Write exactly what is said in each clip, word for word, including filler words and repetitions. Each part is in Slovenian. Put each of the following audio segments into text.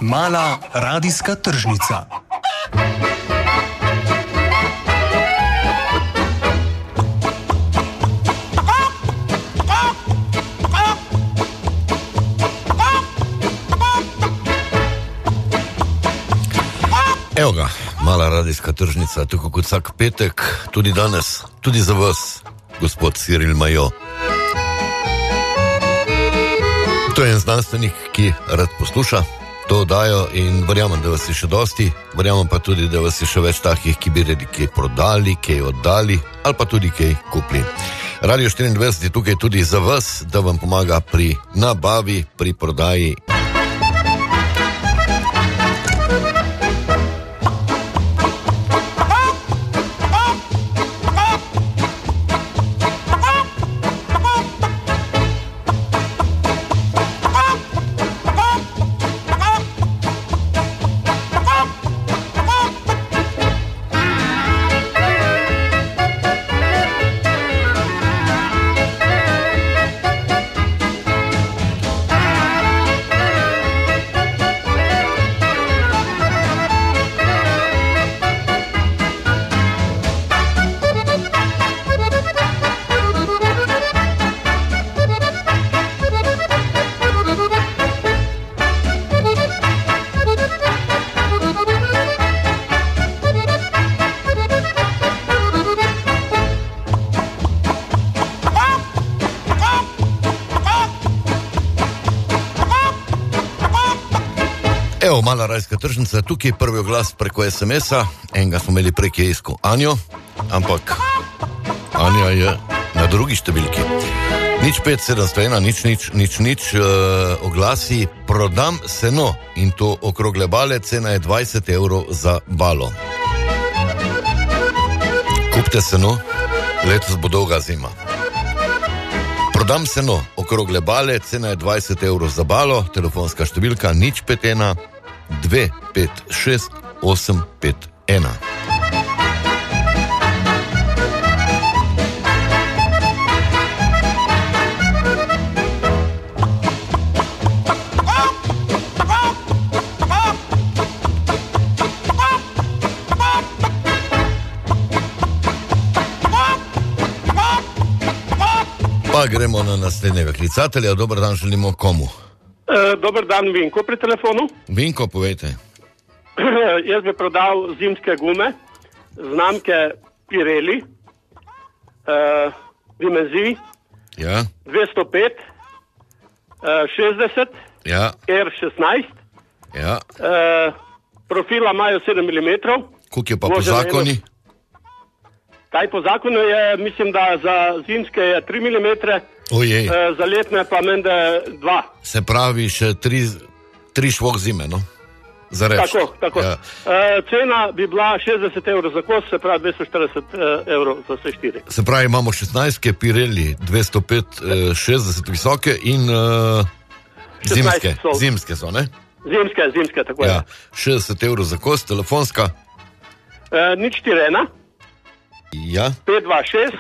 Mala radijska tržnica. Evo ga, mala radijska tržnica, tako kot vsak petek, tudi danes, tudi za vas, gospod Cyril Majo. To je en znanstvenik, ki rad posluša to oddajo in verjamem, da vas je še dosti, verjamem pa tudi, da vas je še več takih, ki bi radi kaj prodali, kaj oddali ali pa tudi kaj kupili. Radio štiriindvajset je tukaj tudi za vas, da vam pomaga pri nabavi, pri prodaji. Evo, mala rajska tržnica, tukaj je prvi oglas preko es em es-a, enega smo imeli prek je iskal Anjo, ampak Anja je na drugi številki. Nič pet sedemsto ena, nič nič, nič nič, uh, oglasi, prodam seno in to okrogle bale, cena je dvajset evrov za balo. Kupte seno, letos bo dolga zima. Prodam seno, okrogle bale, cena je dvajset evrov za balo, telefonska številka nič pet ena, dve pet šest osem pet ena. Pa gremo na naslednjega klicatelja. Dobar dan, želimo komu? E, dobar dan, Vinko pri telefonu. Vinko, povejte. Jaz bi prodal zimske gume, znamke Pirelli, e, dimenzij, ja. dvesto pet, e, šestdeset, ja. R šestnajst, ja. e, profila imajo sedem milimetrov. Koliko je pa po zakoni? Kaj po zakonu je, mislim, da za zimske je tri milimetre, Ojej. E, za letne pa mende dva. Se pravi še tri, tri švok zime, no? Za reč. Tako, tako. Ja. E, cena bi bila šestdeset evrov za kos, se pravi dvesto štirideset evrov za vse štiri. Se pravi, imamo šestnajstke Pirelli, dvesto pet, šestdeset visoke in uh, zimske. So. Zimske so, ne? Zimske, zimske, tako ja. je. šestdeset evrov za kos, telefonska. E, nič štiri ena. Ja. pet dva šest,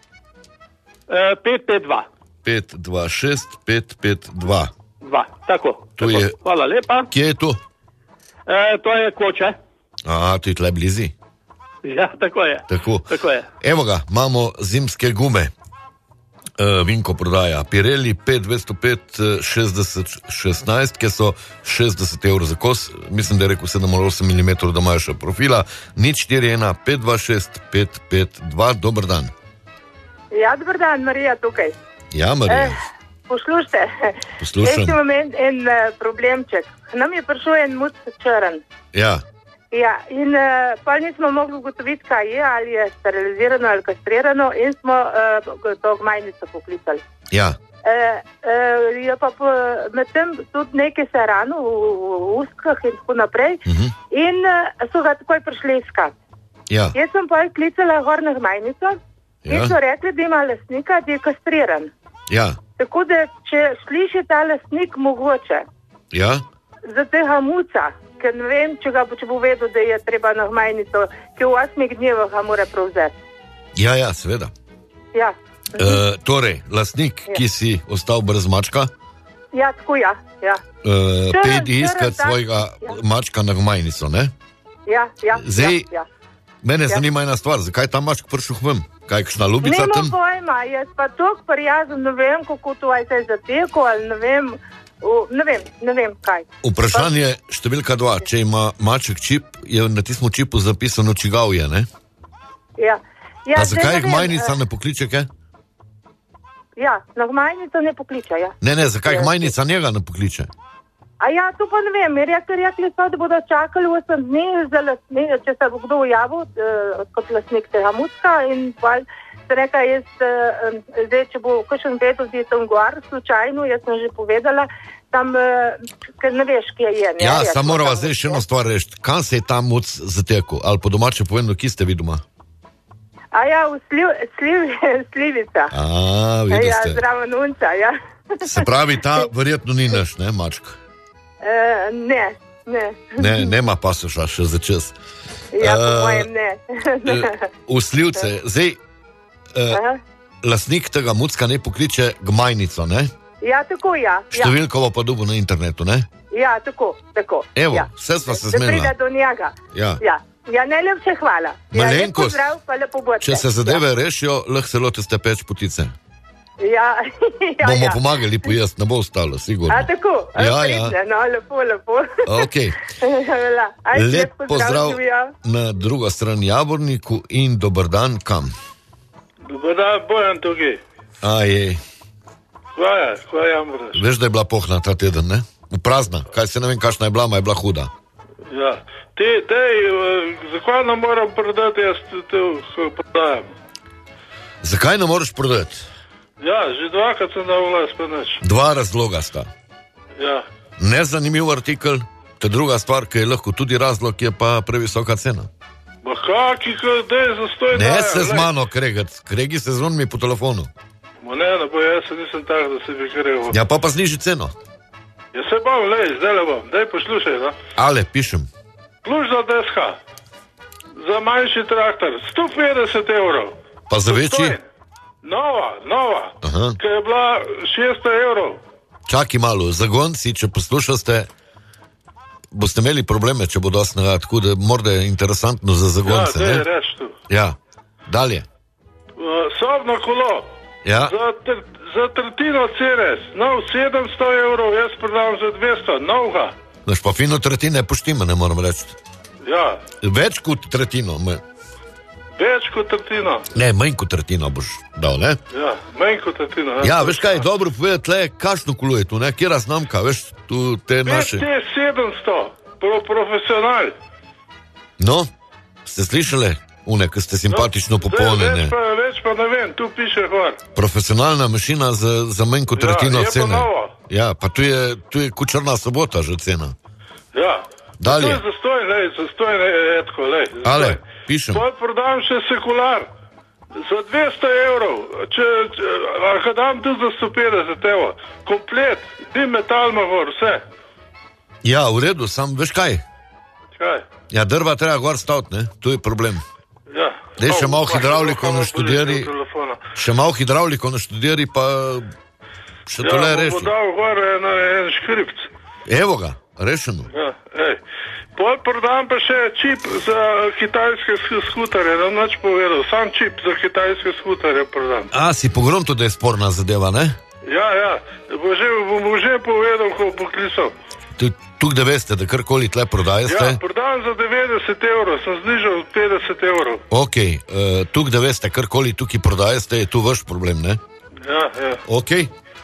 pet pet dva. pet dva šest, pet pet dva. dva, tako. To tako. Je... Hvala lepa. Kje je to? E, to je Koče. A, to je tle blizi. Ja, tako je. Tako. Tako je. Evo ga, imamo zimske gume. E, Vinko prodaja Pirelli pet dvesto pet šestdeset šestnajst, ki so šestdeset evrov za kos. Mislim, da je rekel sedem ali osem milimetrov, da imajo še profila. nič štiri ena, pet dva šest, pet pet dva. Dober dan. Ja, dober dan, Marija tukaj. Ja, Marija. Eh, poslušajte. Poslušam. Jaz imam en, en uh, problemček. Nam je prišel en muc črn. Ja. Ja, in uh, pa nismo mogli ugotoviti, kaj je, ali je sterilizirano ali kastrirano, in smo uh, to gmajnico poklicali. Ja. E, e, je pa po, medtem tudi nekaj se rano v, v ustkah in tako naprej, uh-huh. in uh, so ga takoj prišli iskat. Ja. Jaz sem pa klicala gor na gmajnico, ja. In so rekli, da ima lastnika, da je kastriran. Ja. Tako da, če sliši ta lastnik mogoče, ja. za tega muca, ker ne vem, če, ga, če bo vedel, da je treba na gmajnico, ki v osmih dnevah ga mora prevzeti. Ja, ja, seveda. Ja. E, torej, lastnik, ja. ki si ostal brez mačka, ja, tako ja. ja. Uh, Črn- pejdi črn iskat tak, svojega ja. mačka na gmajnico, ne? Ja, ja, Zdaj, ja, ja. Mene Ja. zanima ena stvar, zakaj ta mačk prišel k vam? Kaj, kakšna ljubica Nima tam? pojma, jaz pa toliko prijazen, ne vem, kako to aj se je zateklo, ali ne vem, o, ne vem, ne vem kaj. Vprašanje številka dva, če ima maček čip, je na tistem čipu zapisano čigav je, ne? Ja. Ja, A zdaj zakaj ne jih vem, majnica eh, ne pokliče, kaj? Ja, na gmajnico ne pokliče, ja. Ne, ne, zakaj jih Ja. majnica njega ne pokliče? A ja, to pa ne vem, jer rekli, rekli so, da bodo čakali osem dni za lastnik, če se bo kdo javil eh, kot lastnik tega mucka in pa se reka, jaz eh, zdaj, če bo kakšen vedel, da je tam gor, slučajno, jaz sem že povedala, tam, eh, ker ne veš, kje je. Ne, Ja, rekla, samo morava tam- zdaj še eno stvar reči. Kam se je ta muc zatekel? Ali po domače povedano, ki ste vi doma? A ja, v sliv, sliv, slivica. A, Ja, vidite. zdravo nunca, ja. Se pravi, ta verjetno ni naš, ne, mačk. Eh, ne, ne. Ne, nema pasoša še za čas. Ja, po Eh, mojem ne. Eh, V slivce, zdaj, eh, Aha. lastnik tega mucka ne pokliče gmajnico, ne? Ja, tako ja. Ja, Številkovo pa dobo na internetu, ne? ja tako, tako. Evo, ja. vse sva se Da zmenila. pride do njega. Ja. Ja, ja najlepše hvala. Ja, lep Malenkost. pozdrav, pa lepo bodite. Če se zadeve rešijo, lahko se lotite peč potice. Ja, ja, Bomo ja. pomagali pojesti, ne bo ostalo, sigurno. A tako, a, Ja, ja. pridne, no, lepo, lepo. Okay. Hvala. Ajde, Lep pozdrav živjo. na drugo stran Javorniku in dober dan kam. Dobar dan, Bojan tukaj. Ajej, Hvala, hvala, Jambraš. veš, da je bila pohna ta teden, ne? Prazna, kaj se ne vem, kakšna je bila, ma je bila huda. Ja. Te, tej, zakaj ne moram prodati, jaz te, te prodajam. Zakaj ne moreš prodati? Ja, že dvakrat sem dal glas, pa nič. Dva razloga sta. Ja. Nezanimiv artikel, te druga stvar, ki je lahko tudi razlog, je pa previsoka cena. Ma kaki, da je zastoj. Ne se z mano kregati, kregi se z onmi po telefonu. Ma ne, ne bo, jaz se nisem tak, da se bi kregal. Ja, pa pa zniži ceno. Ja se bom, lej, zdaj le bom, daj poslušaj, no. Ale, pišem. Plužna deska za manjši traktor, sto petdeset evrov. Pa za večji? Stojn. Nova, nova, Aha. ki je bila šeststo evrov. Čakaj malo, zagonci, če poslušate, boste imeli probleme, če bo dosti nagrad, tako da morda je interesantno za Ja, zagonce, zdaj ne? reč tu. Ja, dalje. Uh, sobno kolo, Ja, za, tr za tretjino Ceres, nov sedemsto evrov, jaz prodam za dvesto, novga. znaš pa fino tretjine poštima, ne moram reči. Ja, Več kot tretjino, me- več kot tretjino. ne, manj kot tretjino boš dal, ne? Ja, manj kot tretjino. Ja, veš kaj, je dobro povedati, le, kakšno kolo je tu, ne? Kjera znamka, veš, tu te naše. T sedemsto, pro profesional. No, ste slišali? Une, ki ste simpatično Zdaj, popolnjene. Več pa, več pa ne vem, tu piše gor. Profesionalna mašina za, za manj kot Ja, tretjino je pa cene. nova. Ja, pa tu je, tu je kot črna sobota že cena. Ja. Dalje. To je zastoj, lej, zastoj, lej, etko, lej. zastoj. Ale, pišem. Pol prodam še sekular za dvesto evrov, če, če a ga dam tu za sto petdeset evrov. Komplet, dim metal gor, vse. Ja, v redu, sam veš kaj? Kaj? Ja, drva treba gor staviti, ne? Tu je problem. Ja. Daj še malo Oh, hidravliko pa, pa, naštudiri. pa, telefona. Še malo hidravliko naštudiri, pa še Ja, tole bom reši. dal gor en, en škripc. Evo ga, rešeno. Ja, ej. Pol prodam pa še čip za kitajske sk- skuterje, da nič povedal. Sam čip za kitajske skuterje prodam. A, si pogrunto, da je sporna zadeva, ne? Ja, ja, bo že, bom že povedal, ko bo klisal. Tu, tu da veste, da karkoli tle prodajate. Ja, prodam za devetdeset evrov, sem znižal petdeset evrov. Ok, uh, tu da veste, karkoli tukaj prodajate, je tu vaš problem, ne? Ja, ja. Ok.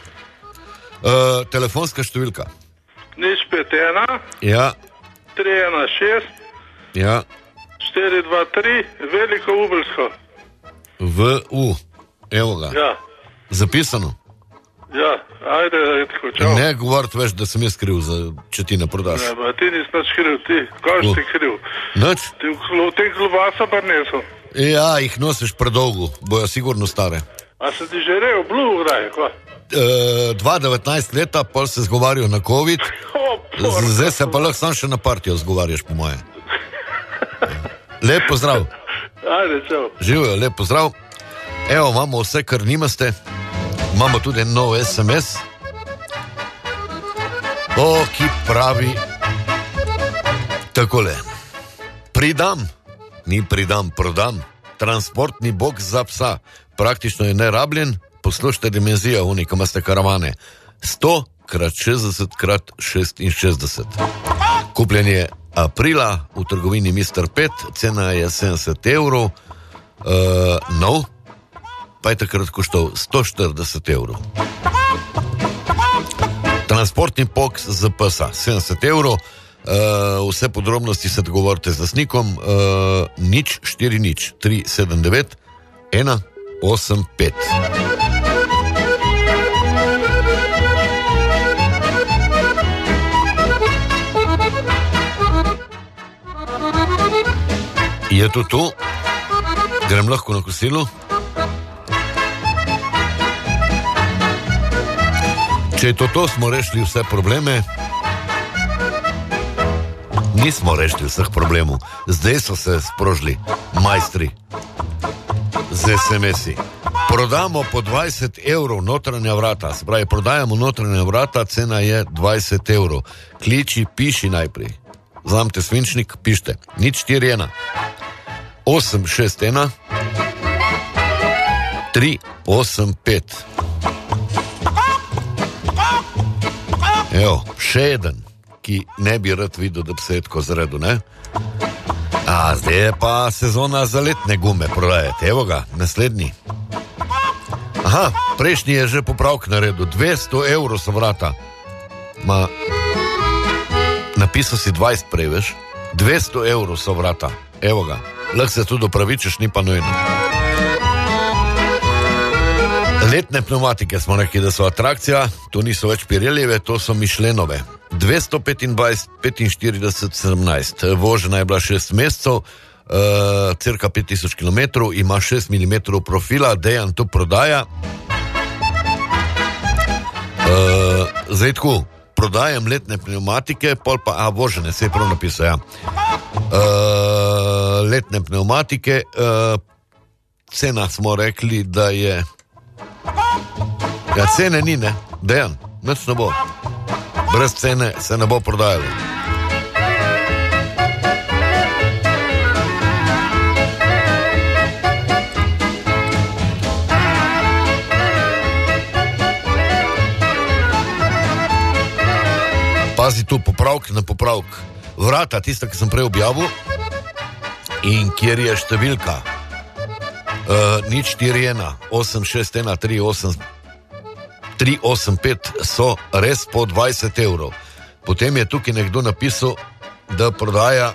Uh, telefonska številka. Nič pet ena, Ja, tri ena šest, ja, štiri dva tri, veliko ubelsko. V U. Evo ga. Ja, Zapisano. ja, ajde, tako, čau. Ne govoriti več, da sem jaz kriv, za, če ti ne prodaš. Ne, ba, ti nisi nič kriv, ti, kaj U. si kriv? Noč? Ti v klo- te klobasa pa neso. Ja, jih nosiš predolgo, bojo sigurno stare. A se ti že rejo, blu, kdaj, kva? E, dva devetnajst leta, pol se zgovarjajo na COVID, O, porka. z- zdaj se pa lahko sam še na partijo zgovarjaš, po moje. Lep pozdrav. Ajde, čau. Živijo, lep pozdrav. Evo, imamo vse, kar nimaste. Imamo tudi en nov S M S. O, ki pravi takole. Pridam, ni pridam, prodam. Transportni boks za psa. Praktično je nerabljen. Poslušajte dimenzija, unika imate karavane. sto krat šestdeset krat šestinšestdeset. Kupljen je aprila v trgovini mister Pet, cena je sedemdeset evrov, uh, nov, pa je takrat koštal sto štirideset evrov. Transportni boks za psa, sedemdeset evrov, uh, vse podrobnosti se dogovorite z lastnikom, uh, nič štiri nič tri sedem devet ena osem pet. Je to tu? Grem lahko na kosilo? Če je to to, smo rešili vse probleme. Nismo rešili vseh problemov. Zdaj so se sprožili majstri z es em esi. Prodamo po dvajset evrov notranja vrata. Se pravi, prodajamo notranja vrata, cena je dvajset evrov. Kliči, piši najprej. Zamte svinčnik, pište. Nič štiri ena osem šest ena tri osem pet. Evo, še eden, ki ne bi rad videl, da bi se je tako zredu, ne? A, zdaj je pa sezona za letne gume prodajati. Evo ga, naslednji. Aha, prejšnji je že popravk naredil. dvesto evrov so vrata. Ma, napisal si dvajset prej, veš? dvesto evrov so vrata. Evo ga. Lahko se tudi opravičeš, ni pa nujno. Letne pneumatike smo rekli, da so atrakcija, to niso več Pirellijeve, to so Michelinove. dvesto petindvajset petinštirideset sedemnajst. Vožena je bila šest mesecev, uh, cirka pet tisoč kilometrov, ima šest milimetrov profila, Dejan to prodaja. Uh, zdaj tako, prodajam letne pneumatike, pol pa, a, vožene, se je prav napisal, ja. Uh, letne pneumatike, uh, cena smo rekli, da je... Ja, cene ni, ne? Dejan, nič ne bo. Brez cene se ne bo prodajalo. Pazi tu, popravk na popravk. Vrata, tista, ki sem prej objavil, in kjer je številka uh, nič štiri ena osem šest ena tri osem tri osem pet, so res po dvajset evrov. Potem je tukaj nekdo napisal, da prodaja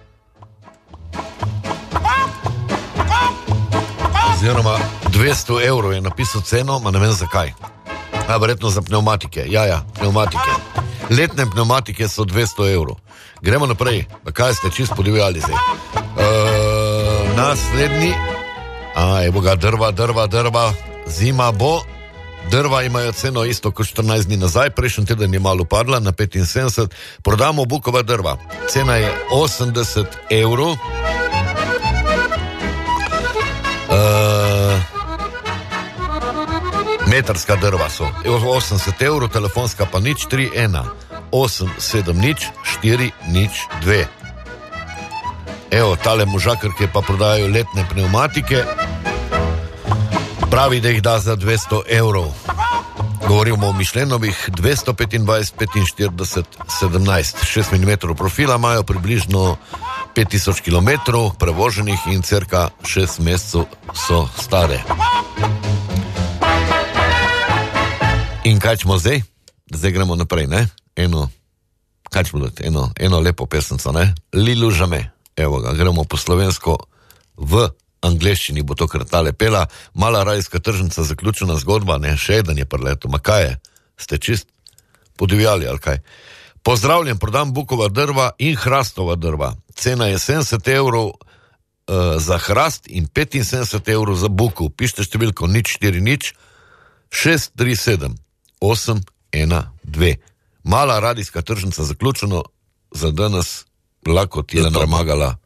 oziroma dvesto evrov je napisal ceno, ma ne vem zakaj. A, verjetno za pneumatike. Ja, ja, pneumatike. Letne pneumatike so dvesto evrov. Gremo naprej, pa kaj ste čist podivjali zdaj. Uh, naslednji, a, evo ga, drva, drva, drva, zima bo. Drva imajo ceno isto kot štirinajst dni nazaj, prejšnji teden je malo padla na petinsedemdeset. Prodamo bukova drva. Cena je osemdeset evrov. Uh, metrska drva so osemdeset evrov, telefonska pa nič tri ena osem sedem nič štiri nič dve. Evo, tale možakar, ki pa prodajajo letne pneumatike, pravi, da jih da za dvesto evrov. Govorimo o Michelinovih, dvesto petindvajset petinštirideset sedemnajst. šest milimetrov profila imajo, približno pet tisoč kilometrov prevoženih in cirka šest mesecev so stare. In kaj ćemo zdaj? Zdaj gremo naprej, ne? Eno, kaj ćemo dati? Eno, eno lepo pesenco, ne? Lilu žame. Evo ga, gremo po slovensko v angleščini, bo to kratale pela. Mala rajska tržnica, zaključena zgodba, ne, še eden je preleto. Ma kaj je? Ste čist podivjali, ali kaj? Pozdravljen, prodam bukova drva in hrastova drva. Cena je sedemdeset evrov uh, za hrast in petinsedemdeset evrov za buku. Pište številko nič štiri nič šest tri sedem osem ena dve. Mala radijska tržnica, zaključeno za danes, lahko ti je namagala